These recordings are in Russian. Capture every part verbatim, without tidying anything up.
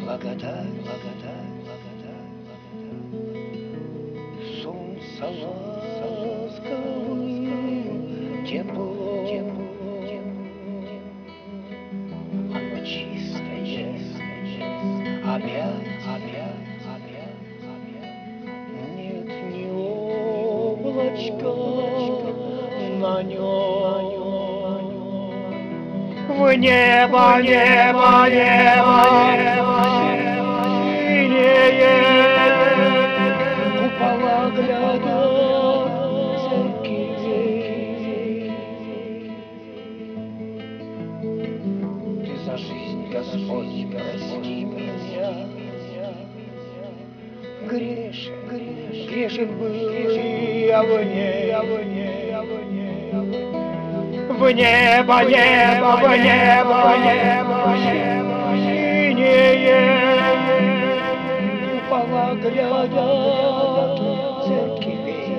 Благодать, благодать, благодать, благодать. Солнце ласковым, тепло, тепло, оно чистое, чистое, опять, опять, опять, опять. Нет ни облачка на нем. В небо, небо, небо, небо, синее, купола глядят церквей. Ты за жизнь, Господь, прости меня. Грешен, грешен, грешен был я вне, я вне, я вне. В небо, небо, в небо, небо, небо, синее, купола глядят церквей.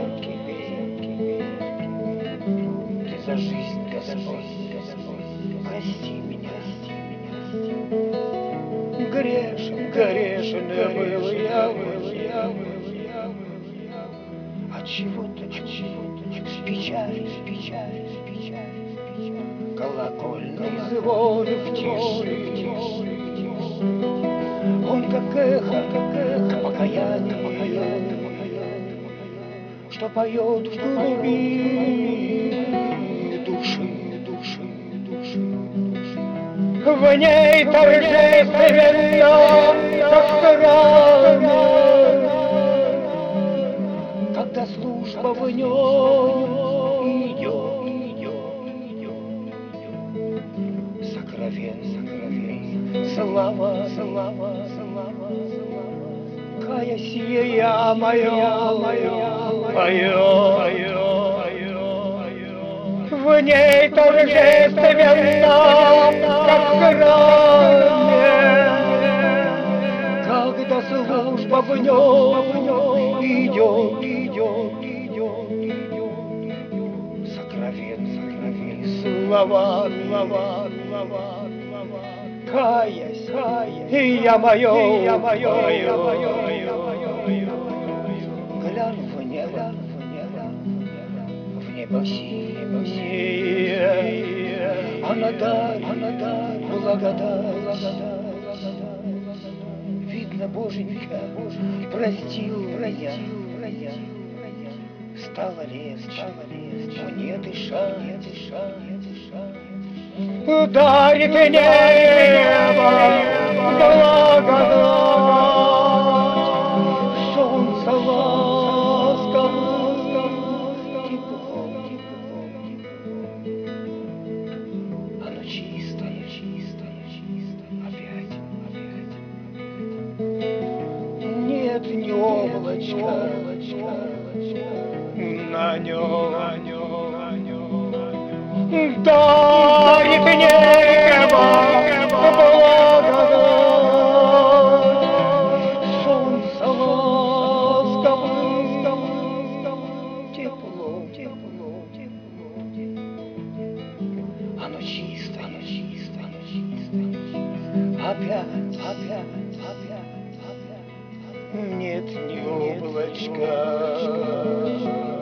Ты за жизнь, Господь, прости меня. Грешен, грешен был я, был я, был я, был я. Отчего-то, отчего-то, печаль, печаль, печаль. Колокольный звон в тиши, он как эхо, как эхо покаяния, что поет в глубине души, души, души. В ней торжественно, как в храме, когда служба в нем идет. Слава, слава, слава, слава, каясье я мое, мое, мое, мое, мое. В ней торжественно, как в храме, когда служба в нем идет, идет, идет, идет. Сокровен, сокровен, слава, слава, слава. Каясь, каясь, и я мое, и я мое, мое, мое, мое. Гляну в небо, в небо, в небо синее, она дарит, она дарит благодать, благодать. Видно, Боженька, простил меня, стало легче, мне дышать, мне дышать, мне дышать. Дарит небо благодать, солнце ласковое, тепло, оно чистое, чистое, чистое, опять, опять. Нет ни облачка на нем, на нем, на нем. Дарит небо благодать, солнце ласковое, тепло, тепло, тепло. Оно чисто, оно чисто, оно чисто. Опять, опять, опять, опять. Нет ни облачка.